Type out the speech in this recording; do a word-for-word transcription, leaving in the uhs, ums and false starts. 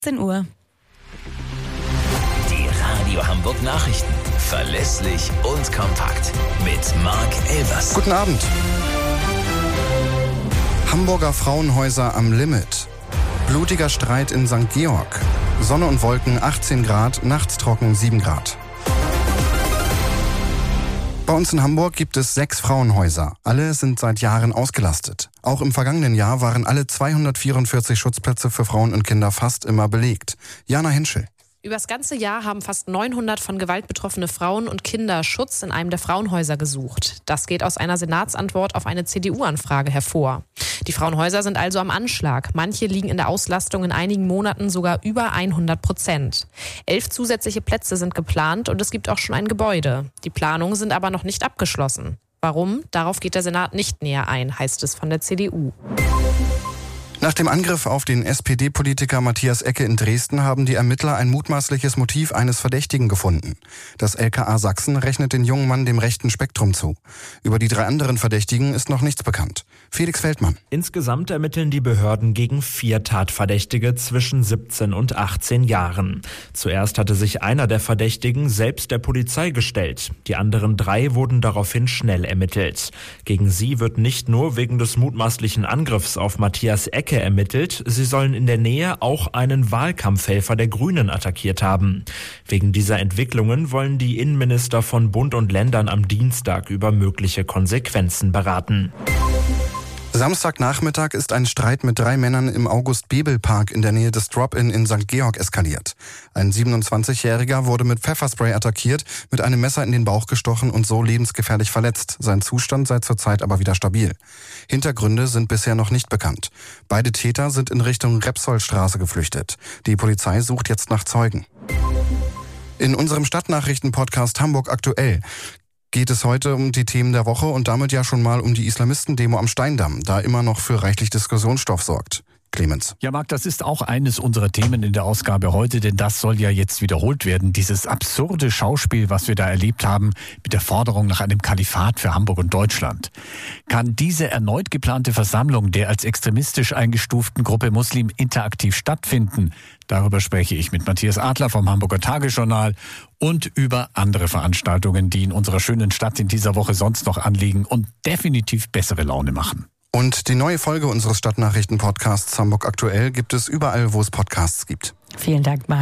zehn Uhr. Die Radio Hamburg Nachrichten. Verlässlich und kompakt. Mit Marc Elvers. Guten Abend. Hamburger Frauenhäuser am Limit. Blutiger Streit in Sankt Georg. Sonne und Wolken achtzehn Grad, nachts trocken sieben Grad. Bei uns in Hamburg gibt es sechs Frauenhäuser. Alle sind seit Jahren ausgelastet. Auch im vergangenen Jahr waren alle zweihundertvierundvierzig Schutzplätze für Frauen und Kinder fast immer belegt. Jana Henschel. Übers ganze Jahr haben fast neunhundert von Gewalt betroffene Frauen und Kinder Schutz in einem der Frauenhäuser gesucht. Das geht aus einer Senatsantwort auf eine C D U-Anfrage hervor. Die Frauenhäuser sind also am Anschlag. Manche liegen in der Auslastung in einigen Monaten sogar über hundert Prozent. Elf zusätzliche Plätze sind geplant und es gibt auch schon ein Gebäude. Die Planungen sind aber noch nicht abgeschlossen. Warum? Darauf geht der Senat nicht näher ein, heißt es von der C D U. Nach dem Angriff auf den S P D-Politiker Matthias Ecke in Dresden haben die Ermittler ein mutmaßliches Motiv eines Verdächtigen gefunden. Das L K A Sachsen rechnet den jungen Mann dem rechten Spektrum zu. Über die drei anderen Verdächtigen ist noch nichts bekannt. Felix Feldmann. Insgesamt ermitteln die Behörden gegen vier Tatverdächtige zwischen siebzehn und achtzehn Jahren. Zuerst hatte sich einer der Verdächtigen selbst der Polizei gestellt. Die anderen drei wurden daraufhin schnell ermittelt. Gegen sie wird nicht nur wegen des mutmaßlichen Angriffs auf Matthias Ecke ermittelt, sie sollen in der Nähe auch einen Wahlkampfhelfer der Grünen attackiert haben. Wegen dieser Entwicklungen wollen die Innenminister von Bund und Ländern am Dienstag über mögliche Konsequenzen beraten. Samstagnachmittag ist ein Streit mit drei Männern im August-Bebel-Park in der Nähe des Drop-In in Sankt Georg eskaliert. Ein siebenundzwanzigjähriger wurde mit Pfefferspray attackiert, mit einem Messer in den Bauch gestochen und so lebensgefährlich verletzt. Sein Zustand sei zurzeit aber wieder stabil. Hintergründe sind bisher noch nicht bekannt. Beide Täter sind in Richtung Repsollstraße geflüchtet. Die Polizei sucht jetzt nach Zeugen. In unserem Stadtnachrichten-Podcast Hamburg aktuell geht es heute um die Themen der Woche und damit ja schon mal um die Islamistendemo am Steindamm, da immer noch für reichlich Diskussionsstoff sorgt. Clemens. Ja, Marc, das ist auch eines unserer Themen in der Ausgabe heute, denn das soll ja jetzt wiederholt werden. Dieses absurde Schauspiel, was wir da erlebt haben, mit der Forderung nach einem Kalifat für Hamburg und Deutschland. Kann diese erneut geplante Versammlung der als extremistisch eingestuften Gruppe Muslim interaktiv stattfinden? Darüber spreche ich mit Matthias Adler vom Hamburger Tagesjournal und über andere Veranstaltungen, die in unserer schönen Stadt in dieser Woche sonst noch anliegen und definitiv bessere Laune machen. Und die neue Folge unseres Stadtnachrichten-Podcasts Hamburg aktuell gibt es überall, wo es Podcasts gibt. Vielen Dank, Marc.